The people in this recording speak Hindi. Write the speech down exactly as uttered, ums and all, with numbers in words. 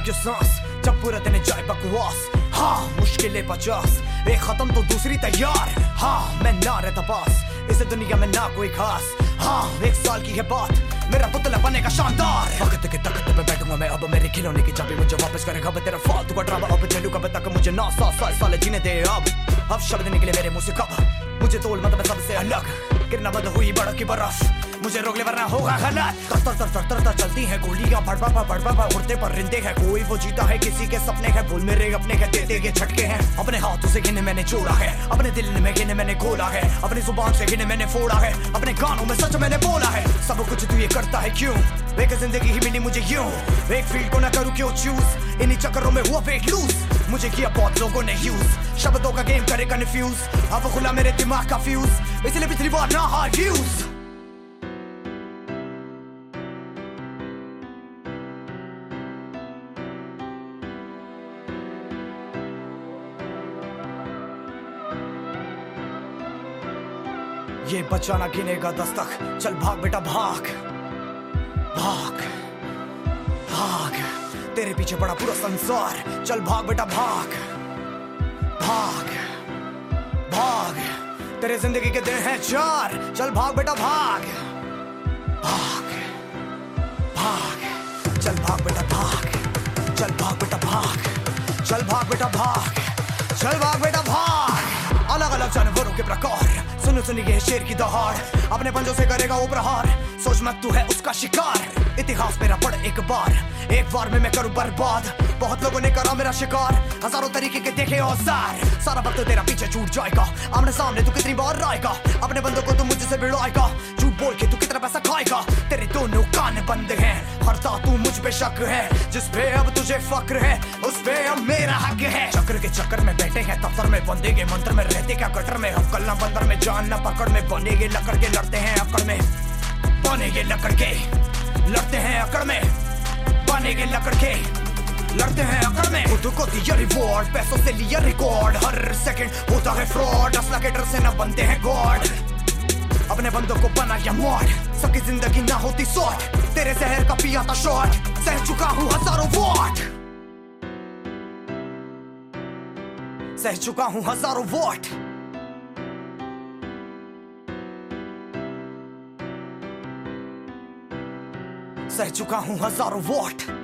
क्यों सांस जब पूरा दिन जाए बकवास। हाँ मुश्किलें पचास, एक खत्म तो दूसरी तैयार। हाँ मैं ना रहता पास इस दुनिया में ना कोई खास। हाँ एक साल की है बात, मेरा पुतला बनेगा शानदार। वक्त के तख्त पे बैठूंगा मैं अब, मेरे खिलौने की चाबी मुझे वापस करेगा अब। तेरा फालतू का ड्रामा अब चलू कब तक, मुझे नौ सौ साल साल जीने दे अब। अब शब्द निकले मेरे मुंह से कब, मुझे तोल मत मैं सबसे अलग। गिरना बंद हुई बड़ों की बर्फ, मुझे रोक ले वरना होगा गलत। तर तर तर तर तर तर चलती है गोलियां, भड़बा भड़बा भड़बा उड़ते पर रिंदे हैं। कोई वो जीता है किसी के सपने हैं, भूल मेरे अपने के देते के झटके हैं। अपने हाथों से गिने मैंने जोड़ा है, अपने दिल में गिने मैंने खोला है, अपनी जुबान से गिने मैंने फोड़ा है, अपने गानों में सच मैंने बोला है। सब कुछ तू ये करता है क्यों, एक जिंदगी ही मिली मुझे यूं। एक फील्ड को ना करूं क्यों चूज, इन्हीं चक्करों में हुआ वेट लूज। मुझे किया बहुत लोगों ने यूज, शब्दों का गेम करे कंफ्यूज। अब खुला मेरे दिमाग का फ्यूज, इसलिए पिछली बार ना हार यूज। ये बचाना गिनेगा दस्तक, चल भाग बेटा भाग भाग भाग। तेरे पीछे पड़ा पूरा संसार, चल भाग बेटा भाग भाग भाग। तेरे जिंदगी के दिन हैं चार, चल भाग बेटा भाग भाग भाग। चल भाग बेटा भाग, चल भाग बेटा भाग, चल भाग बेटा भाग, चल भाग बेटा भाग। अलग अलग जानवरों के प्रकार, सुन सुन ये शेर की दहाड़, अपने पंजों से करेगा वो प्रहार। सोच मत तू है उसका शिकार, इतिहास मेरा पढ़ एक बार, एक बार में मैं करूं बर्बाद। बहुत लोगों ने करा मेरा शिकार, हजारों तरीके के देखे औजार। सारा वक्त तेरा पीछे छूट जाएगा, आमने सामने तू कितनी बार आएगा। अपने बंदों को तू मुझसे भिड़वाएगा, झूठ बोल के तू कितना पैसा खाएगा। तेरे दोनों कान बंद हैं, हरता तू मुझ पे शक है। जिस पे अब तुझे फक्र है उस पे अब मेरा हक है। चक्र के चक्कर में बैठे हैं दफ्तर में, बंदेगे मंत्र में रहते क्या कटर में। हम कल ना बंदर में जान ना पकड़ में, बनेगे लकड़ के लड़ते हैं अकड़ में। बनेगे लकड़ के लड़ते हैं अकड़ में, बनेगे लकड़ के लड़ते हैं अकड़ में। खुद को दिया रिवॉर्ड, पैसों से लिया रिकॉर्ड, हर सेकंड होता है फ्रॉड। असला के डर से ना बनते हैं गॉड, अपने बंदों को बनाया मॉड। सबकी जिंदगी ना होती शॉर्ट, तेरे जहर का पिया था शॉर्ट। सह चुका हूँ हजारों वॉट, सह चुका हूँ हजारों वॉट। सह चुका हूँ हजारों वॉट।